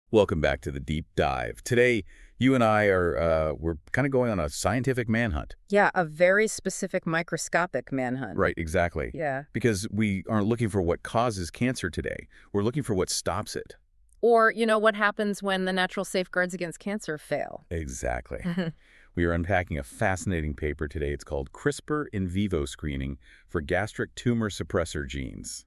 Welcome back to the Deep Dive. Today, you and I we're kind of going on a scientific manhunt. Yeah, a very specific microscopic manhunt. Right, exactly. Yeah. Because we aren't looking for what causes cancer today. We're looking for what stops it. Or, what happens when the natural safeguards against cancer fail. Exactly. We are unpacking a fascinating paper today. It's called CRISPR in vivo screening for gastric tumor suppressor genes.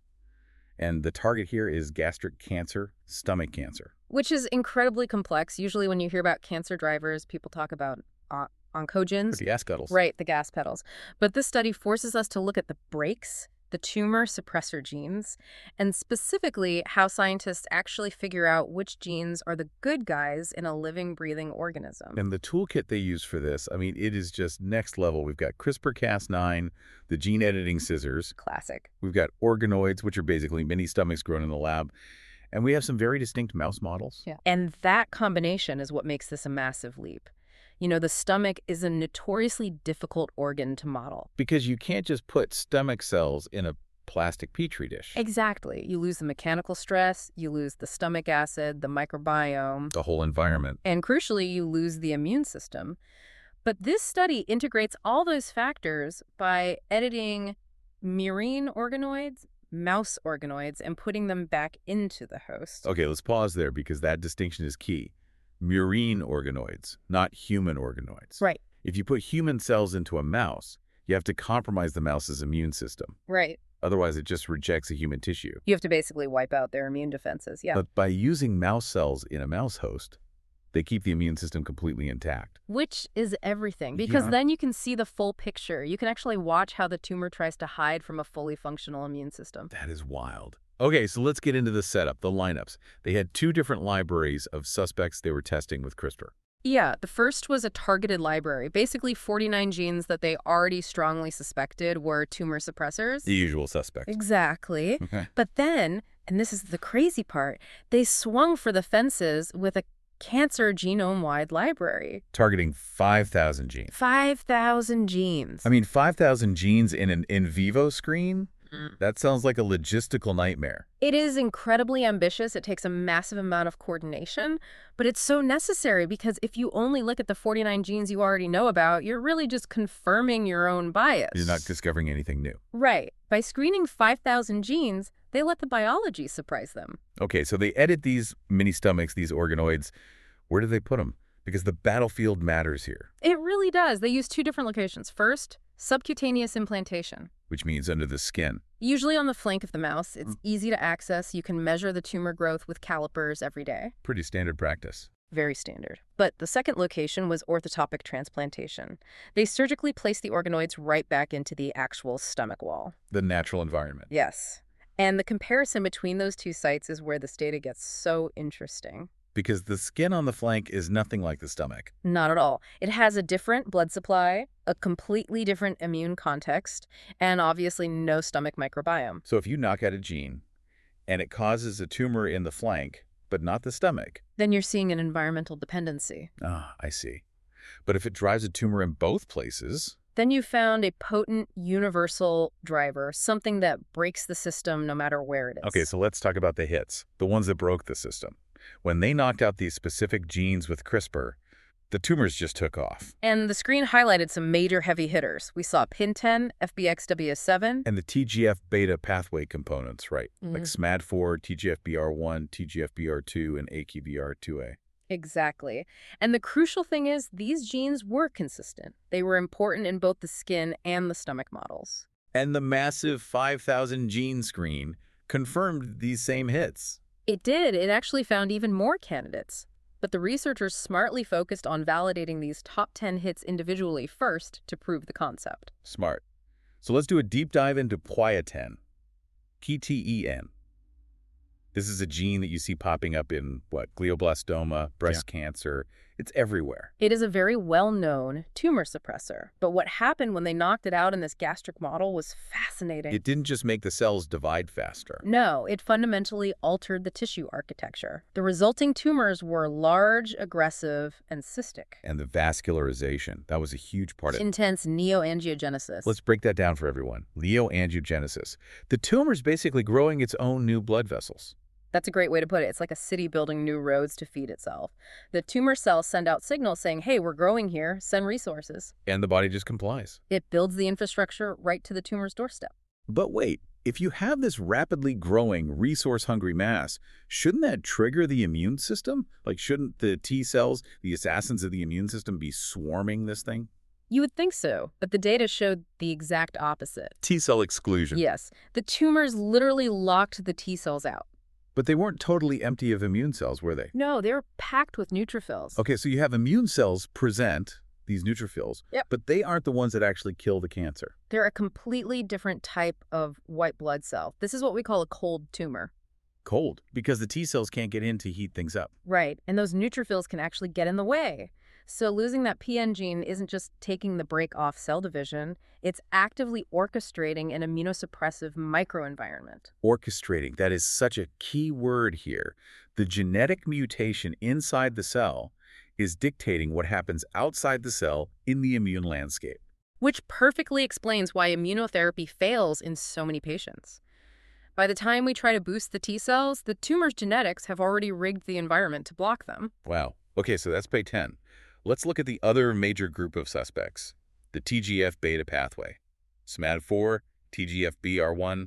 And the target here is gastric cancer, stomach cancer. Which is incredibly complex. Usually when you hear about cancer drivers, people talk about oncogenes. The gas scuttles. Right, the gas pedals. But this study forces us to look at the brakes, the tumor suppressor genes, and specifically how scientists actually figure out which genes are the good guys in a living, breathing organism. And the toolkit they use for this, it is just next level. We've got CRISPR-Cas9, the gene editing scissors. Classic. We've got organoids, which are basically mini stomachs grown in the lab. And we have some very distinct mouse models. Yeah. And that combination is what makes this a massive leap. The stomach is a notoriously difficult organ to model. Because you can't just put stomach cells in a plastic petri dish. Exactly. You lose the mechanical stress, you lose the stomach acid, the microbiome. The whole environment. And crucially, you lose the immune system. But this study integrates all those factors by editing murine organoids, mouse organoids, and putting them back into the host. Okay, let's pause there because that distinction is key. Murine organoids, not human organoids. Right. If you put human cells into a mouse, you have to compromise the mouse's immune system. Right. Otherwise, it just rejects the human tissue. You have to basically wipe out their immune defenses, yeah. But by using mouse cells in a mouse host, they keep the immune system completely intact. Which is everything, because then you can see the full picture. You can actually watch how the tumor tries to hide from a fully functional immune system. That is wild. Okay, so let's get into the setup, the lineups. They had two different libraries of suspects they were testing with CRISPR. Yeah, the first was a targeted library, basically 49 genes that they already strongly suspected were tumor suppressors. The usual suspects. Exactly. Okay. But then, and this is the crazy part, they swung for the fences with a cancer genome-wide library. Targeting 5,000 genes. 5,000 genes. 5,000 genes in an in vivo screen? That sounds like a logistical nightmare. It is incredibly ambitious. It takes a massive amount of coordination, but it's so necessary because if you only look at the 49 genes you already know about, you're really just confirming your own bias. You're not discovering anything new. Right. By screening 5,000 genes, they let the biology surprise them. Okay, so they edit these mini stomachs, these organoids. Where do they put them? Because the battlefield matters here. It really does. They use two different locations. First, subcutaneous implantation. Which means under the skin. Usually on the flank of the mouse. It's easy to access. You can measure the tumor growth with calipers every day. Pretty standard practice. Very standard. But the second location was orthotopic transplantation. They surgically place the organoids right back into the actual stomach wall. The natural environment. Yes. And the comparison between those two sites is where this data gets so interesting. Because the skin on the flank is nothing like the stomach. Not at all. It has a different blood supply, a completely different immune context, and obviously no stomach microbiome. So if you knock out a gene and it causes a tumor in the flank, but not the stomach. Then you're seeing an environmental dependency. Ah, I see. But if it drives a tumor in both places... Then you found a potent universal driver, something that breaks the system no matter where it is. Okay, so let's talk about the hits, the ones that broke the system. When they knocked out these specific genes with CRISPR, the tumors just took off. And the screen highlighted some major heavy hitters. We saw PIN10, FBXW7. And the TGF-beta pathway components, right? Like SMAD4, TGFBR1, TGFBR2, and AKBR2A. Exactly. And the crucial thing is these genes were consistent. They were important in both the skin and the stomach models. And the massive 5,000 gene screen confirmed these same hits. It did. It actually found even more candidates. But the researchers smartly focused on validating these top 10 hits individually first to prove the concept. Smart. So let's do a deep dive into Poietin, KTEN. This is a gene that you see popping up in, glioblastoma, breast cancer. It's everywhere. It is a very well-known tumor suppressor. But what happened when they knocked it out in this gastric model was fascinating. It didn't just make the cells divide faster. No, it fundamentally altered the tissue architecture. The resulting tumors were large, aggressive, and cystic. And the vascularization, that was a huge part of it. Intense neoangiogenesis. Let's break that down for everyone. Neoangiogenesis. The tumor's basically growing its own new blood vessels. That's a great way to put it. It's like a city building new roads to feed itself. The tumor cells send out signals saying, hey, we're growing here, send resources. And the body just complies. It builds the infrastructure right to the tumor's doorstep. But wait, if you have this rapidly growing, resource-hungry mass, shouldn't that trigger the immune system? Like, shouldn't the T cells, the assassins of the immune system, be swarming this thing? You would think so, but the data showed the exact opposite. T-cell exclusion. Yes, the tumors literally locked the T cells out. But they weren't totally empty of immune cells, were they? No, they were packed with neutrophils. Okay, so you have immune cells present, these neutrophils, Yep. but they aren't the ones that actually kill the cancer. They're a completely different type of white blood cell. This is what we call a cold tumor. Cold, because the T cells can't get in to heat things up. Right, and those neutrophils can actually get in the way. So losing that PN gene isn't just taking the brake off cell division, it's actively orchestrating an immunosuppressive microenvironment. Orchestrating, that is such a key word here. The genetic mutation inside the cell is dictating what happens outside the cell in the immune landscape. Which perfectly explains why immunotherapy fails in so many patients. By the time we try to boost the T cells, the tumor's genetics have already rigged the environment to block them. Wow. Okay, so that's page 10. Let's look at the other major group of suspects, the TGF-beta pathway. SMAD4, TGF-BR1,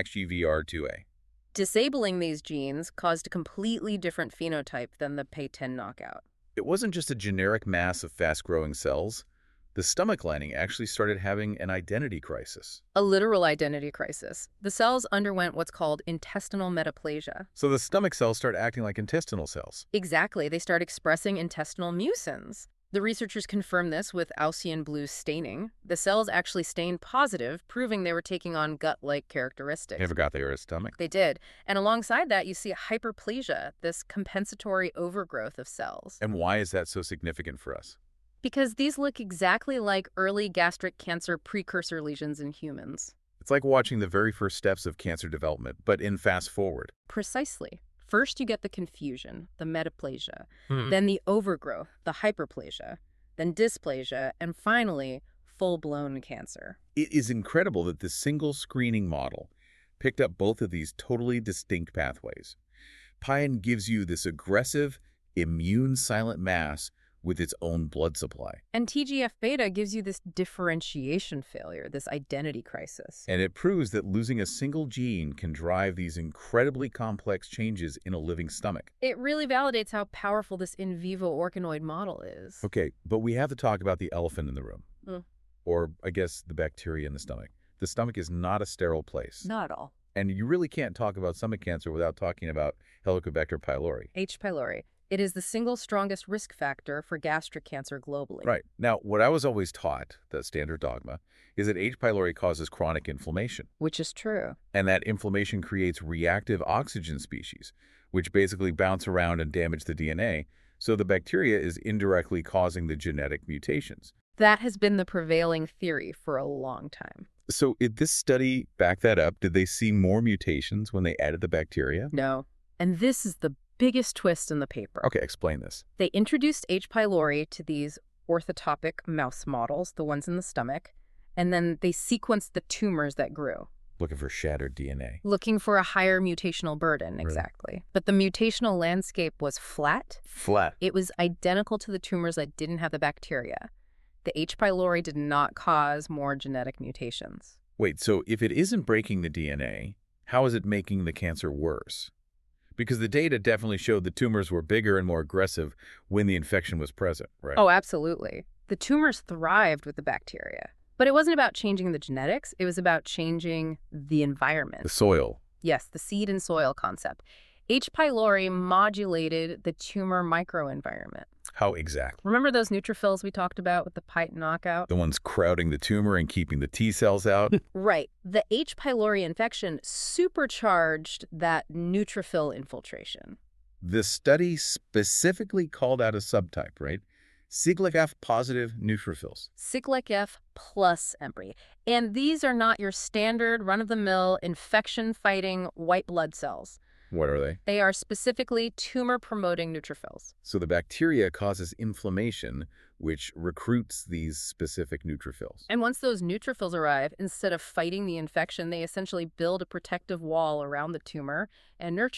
AXGVR2A. Disabling these genes caused a completely different phenotype than the PAY10 knockout. It wasn't just a generic mass of fast-growing cells. The stomach lining actually started having an identity crisis. A literal identity crisis. The cells underwent what's called intestinal metaplasia. So the stomach cells start acting like intestinal cells. Exactly, they start expressing intestinal mucins. The researchers confirmed this with Gaussian blue staining. The cells actually stained positive, proving they were taking on gut-like characteristics. I forgot they were a stomach. They did. And alongside that, you see hyperplasia, this compensatory overgrowth of cells. And why is that so significant for us? Because these look exactly like early gastric cancer precursor lesions in humans. It's like watching the very first steps of cancer development, but in fast forward. Precisely. First, you get the confusion, the metaplasia, then the overgrowth, the hyperplasia, then dysplasia, and finally, full-blown cancer. It is incredible that this single screening model picked up both of these totally distinct pathways. PION gives you this aggressive, immune-silent mass with its own blood supply. And TGF-beta gives you this differentiation failure, this identity crisis. And it proves that losing a single gene can drive these incredibly complex changes in a living stomach. It really validates how powerful this in vivo organoid model is. Okay, but we have to talk about the elephant in the room. Mm. Or, I guess, the bacteria in the stomach. The stomach is not a sterile place. Not at all. And you really can't talk about stomach cancer without talking about Helicobacter pylori. H. pylori. It is the single strongest risk factor for gastric cancer globally. Right. Now, what I was always taught, the standard dogma, is that H. pylori causes chronic inflammation. Which is true. And that inflammation creates reactive oxygen species, which basically bounce around and damage the DNA, so the bacteria is indirectly causing the genetic mutations. That has been the prevailing theory for a long time. So did this study back that up? Did they see more mutations when they added the bacteria? No. And this is the biggest twist in the paper. Okay, explain this. They introduced H. pylori to these orthotopic mouse models, the ones in the stomach, and then they sequenced the tumors that grew. Looking for shattered DNA. Looking for a higher mutational burden, exactly. But the mutational landscape was flat. Flat. It was identical to the tumors that didn't have the bacteria. The H. pylori did not cause more genetic mutations. Wait, so if it isn't breaking the DNA, how is it making the cancer worse? Because the data definitely showed the tumors were bigger and more aggressive when the infection was present, right? Oh, absolutely. The tumors thrived with the bacteria. But it wasn't about changing the genetics. It was about changing the environment. The soil. Yes, the seed and soil concept. H. pylori modulated the tumor microenvironment. How exactly? Remember those neutrophils we talked about with the PITE knockout? The ones crowding the tumor and keeping the T cells out? Right. The H. pylori infection supercharged that neutrophil infiltration. The study specifically called out a subtype, right? Siglec-F-positive neutrophils. Siglec-F plus EMPRI. And these are not your standard run-of-the-mill infection-fighting white blood cells. What are they? They are specifically tumor-promoting neutrophils. So the bacteria causes inflammation, which recruits these specific neutrophils. And once those neutrophils arrive, instead of fighting the infection, they essentially build a protective wall around the tumor and nurture it.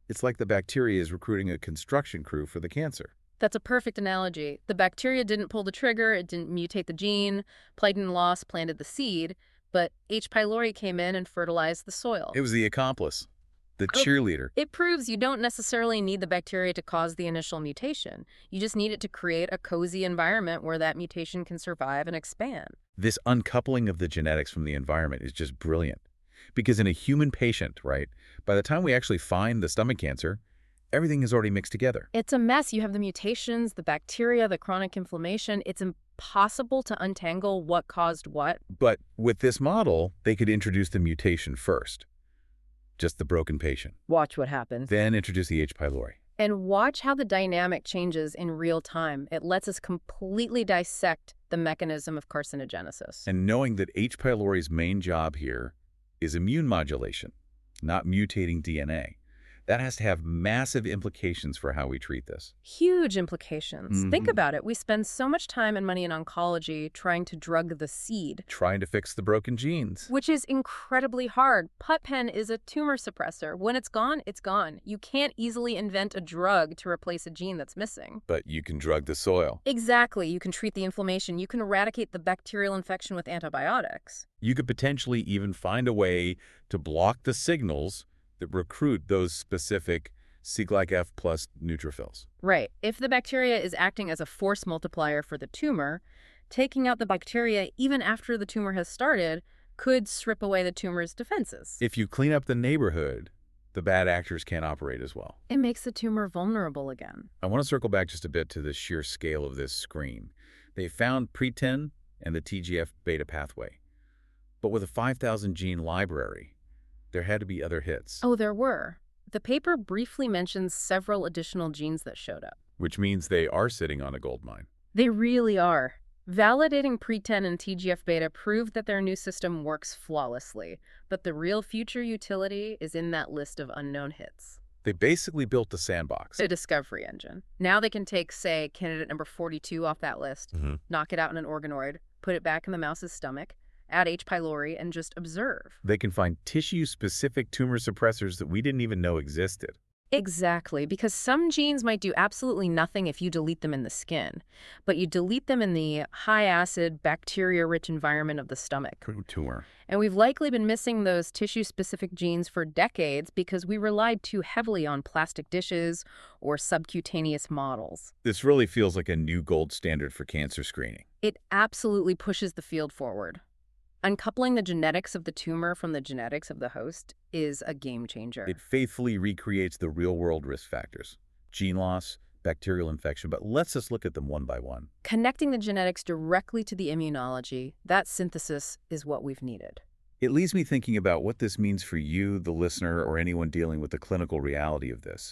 It's like the bacteria is recruiting a construction crew for the cancer. That's a perfect analogy. The bacteria didn't pull the trigger, it didn't mutate the gene, Plankton loss planted the seed, but H. pylori came in and fertilized the soil. It was the accomplice, the Oh, cheerleader. It proves you don't necessarily need the bacteria to cause the initial mutation. You just need it to create a cozy environment where that mutation can survive and expand. This uncoupling of the genetics from the environment is just brilliant. Because in a human patient, right, by the time we actually find the stomach cancer, everything is already mixed together. It's a mess. You have the mutations, the bacteria, the chronic inflammation. It's impossible to untangle what caused what. But with this model, they could introduce the mutation first, just the broken patient. Watch what happens. Then introduce the H. pylori. And watch how the dynamic changes in real time. It lets us completely dissect the mechanism of carcinogenesis. And knowing that H. pylori's main job here is immune modulation, not mutating DNA. That has to have massive implications for how we treat this. Huge implications. Think Mhm. about it. We spend so much time and money in oncology trying to drug the seed, Trying to fix the broken genes. which is incredibly hard. PutPen is a tumor suppressor. When it's gone, it's gone. You can't easily invent a drug to replace a gene that's missing. But you can drug the soil. Exactly. You can treat the inflammation. You can eradicate the bacterial infection with antibiotics. You could potentially even find a way to block the signals that recruit those specific C-glyc-F plus neutrophils. Right. If the bacteria is acting as a force multiplier for the tumor, taking out the bacteria even after the tumor has started could strip away the tumor's defenses. If you clean up the neighborhood, the bad actors can't operate as well. It makes the tumor vulnerable again. I want to circle back just a bit to the sheer scale of this screen. They found PRE10 and the TGF-beta pathway. But with a 5,000 gene library, there had to be other hits. Oh, there were. The paper briefly mentions several additional genes that showed up. Which means they are sitting on a gold mine. They really are. Validating PRE10 and TGF-beta proved that their new system works flawlessly, but the real future utility is in that list of unknown hits. They basically built the sandbox. A discovery engine. Now they can take, say, candidate number 42 off that list, knock it out in an organoid, put it back in the mouse's stomach, add H. pylori, and just observe. They can find tissue-specific tumor suppressors that we didn't even know existed. Exactly, because some genes might do absolutely nothing if you delete them in the skin, but you delete them in the high-acid, bacteria-rich environment of the stomach. Tumor. And we've likely been missing those tissue-specific genes for decades because we relied too heavily on plastic dishes or subcutaneous models. This really feels like a new gold standard for cancer screening. It absolutely pushes the field forward. Uncoupling the genetics of the tumor from the genetics of the host is a game changer. It faithfully recreates the real-world risk factors. Gene loss, bacterial infection, but let's just look at them one by one. Connecting the genetics directly to the immunology, that synthesis is what we've needed. It leaves me thinking about what this means for you, the listener, or anyone dealing with the clinical reality of this.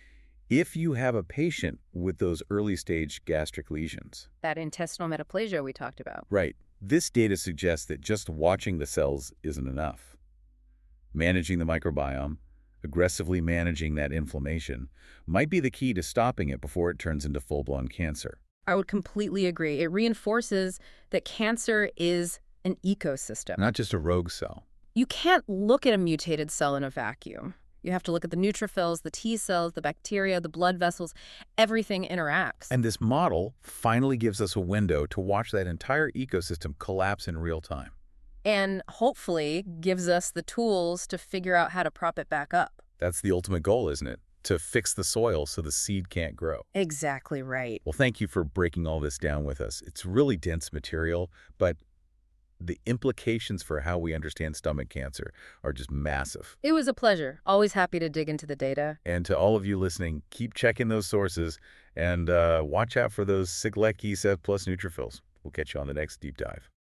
If you have a patient with those early-stage gastric lesions, That intestinal metaplasia we talked about. right, this data suggests that just watching the cells isn't enough. Managing the microbiome, aggressively managing that inflammation, might be the key to stopping it before it turns into full-blown cancer. I would completely agree. It reinforces that cancer is an ecosystem. Not just a rogue cell. You can't look at a mutated cell in a vacuum. You have to look at the neutrophils, the T cells, the bacteria, the blood vessels. Everything interacts. And this model finally gives us a window to watch that entire ecosystem collapse in real time. And hopefully gives us the tools to figure out how to prop it back up. That's the ultimate goal, isn't it? To fix the soil so the seed can't grow. Exactly right. Well, thank you for breaking all this down with us. It's really dense material, but the implications for how we understand stomach cancer are just massive. It was a pleasure. Always happy to dig into the data. And to all of you listening, keep checking those sources and watch out for those C-glyc-E7 plus neutrophils. We'll catch you on the next deep dive.